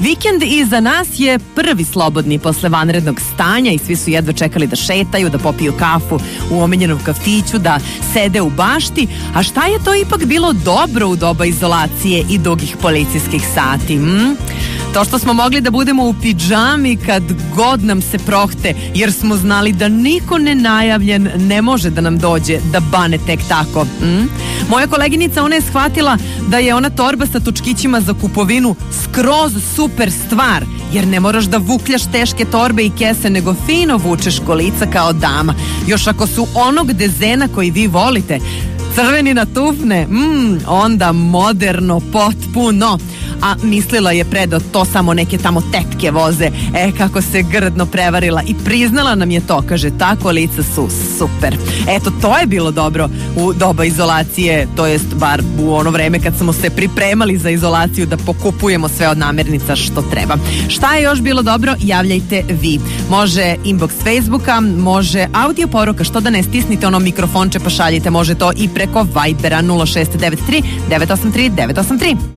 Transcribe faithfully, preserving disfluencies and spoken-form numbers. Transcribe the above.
Vikend iza nas je prvi slobodni posle vanrednog stanja i svi su jedva čekali da šetaju, da popiju kafu u omiljenom kafiću, da sede u bašti. A šta je to ipak bilo dobro u doba izolacije i dugih policijskih sati? Hm? To što smo mogli da budemo u pidžami kad god nam se prohte, jer smo znali da niko nenajavljen ne može da nam dođe da bane tek tako. Hm? Moja koleginica, ona je shvatila da je ona torba sa točkićima za kupovinu skroz super stvar, jer ne moraš da vukljaš teške torbe i kese, nego fino vučeš kolica kao dama. Još ako su onog dezena koji vi volite, crveni na tufne, mm, onda moderno, potpuno. A mislila je pre da to samo neke tamo tetke voze. E, kako se grdno prevarila i priznala nam je to, kaže, ta kolica su super. Eto, to je bilo dobro u doba izolacije, to jest bar u ono vreme kad smo se pripremali za izolaciju da pokupujemo sve od namirnica što treba. Šta je još bilo dobro? Javljajte vi. Može inbox Facebooka, može audio poruka, što da ne stisnite ono mikrofonče pa šaljite, može to i preko Vibera nula šest devet tri devet osam tri devet osam tri.